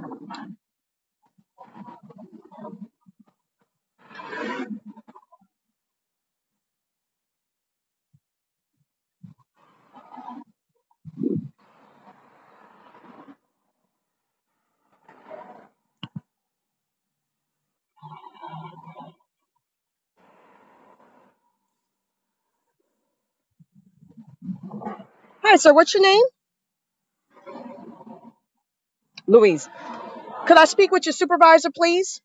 Hi, sir. What's your name? Louise. Could I speak with your supervisor, please?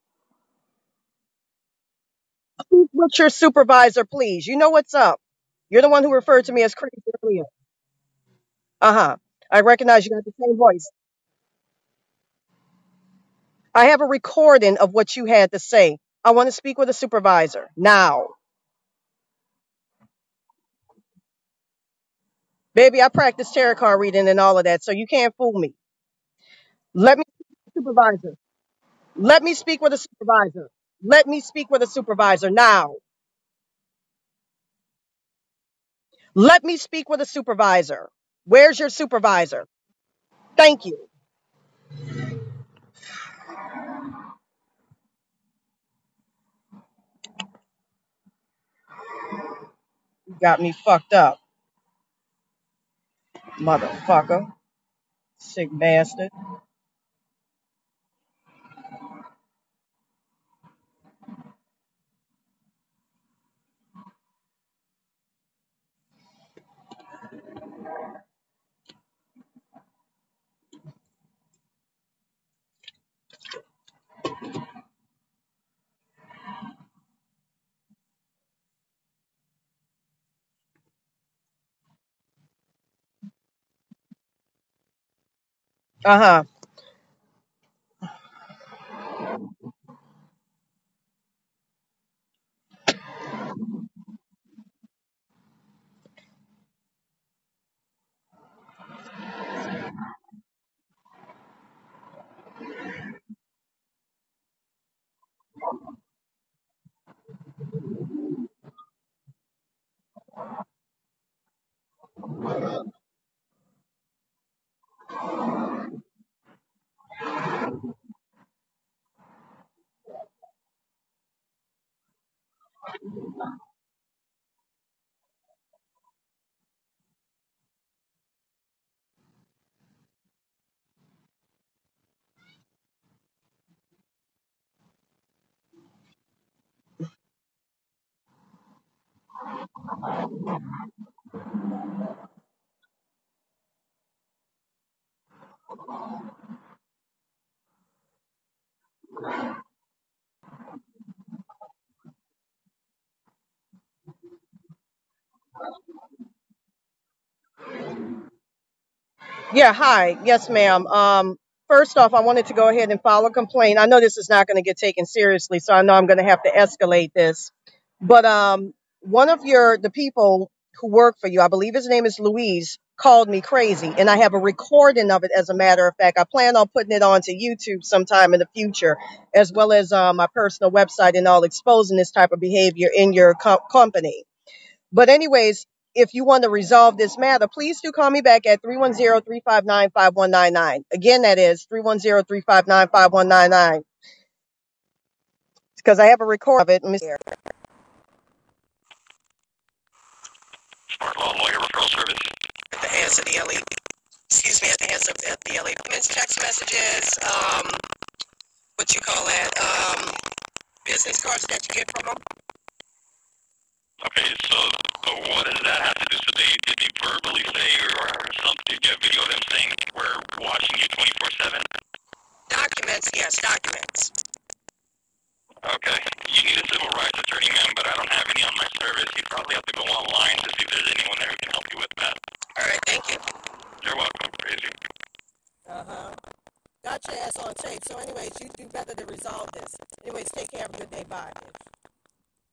Speak with your supervisor, please. You know what's up. You're the one who referred to me as crazy earlier. Uh huh. I recognize you got the same voice. I have a recording of what you had to say. I want to speak with a supervisor now. Baby, I practice tarot card reading and all of that, so you can't fool me. Let me speak with a supervisor. Let me speak with a supervisor. Let me speak with a supervisor now. Let me speak with a supervisor. Where's your supervisor? Thank you. You got me fucked up, motherfucker. Sick bastard. Uh huh. Yeah, hi. Yes, ma'am. First off, I wanted to go ahead and file a complaint. I know this is not going to get taken seriously, so I know I'm going to have to escalate this. But one of the people who work for you, I believe his name is Louise, called me crazy, and I have a recording of it. As a matter of fact, I plan on putting it onto YouTube sometime in the future, as well as my personal website and all, exposing this type of behavior in your company. But anyways, if you want to resolve this matter, please do call me back at 310-359-5199. Again, that is 310-359-5199. Because I have a record of it. Smart Law Lawyer Referral Service. At the hands of the LA, excuse me, at the hands of the LA text messages, what you call that, business cards that you get from them. Okay, so what does that have to do? So did they verbally say or something? Did you have video of them saying we're watching you 24/7? Documents, yes, documents. Okay. You need a civil rights attorney, ma'am, but I don't have any on my service. You probably have to go online to see if there's anyone there who can help you with that. All right, thank you. You're welcome, crazy. Uh-huh. Got your ass on tape. So anyways, you do better to resolve this. Anyways, take care. Have a good day. Bye.